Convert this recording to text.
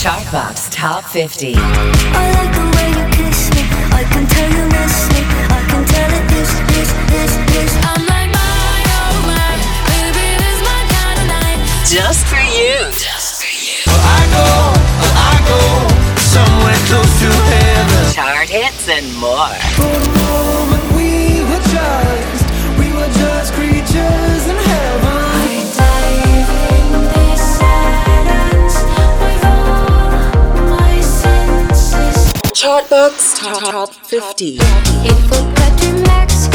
Chartbox Top 50. I like the way you kiss me. I can tell you miss me. I can tell it this. I'm like my, oh my, baby, this my kind of night. Just for you. I go somewhere close to heaven. Chart hits and more. For the moment we were just creatures in heaven. I dive in this silence with all my senses. Chartbox Top 50. If we're Max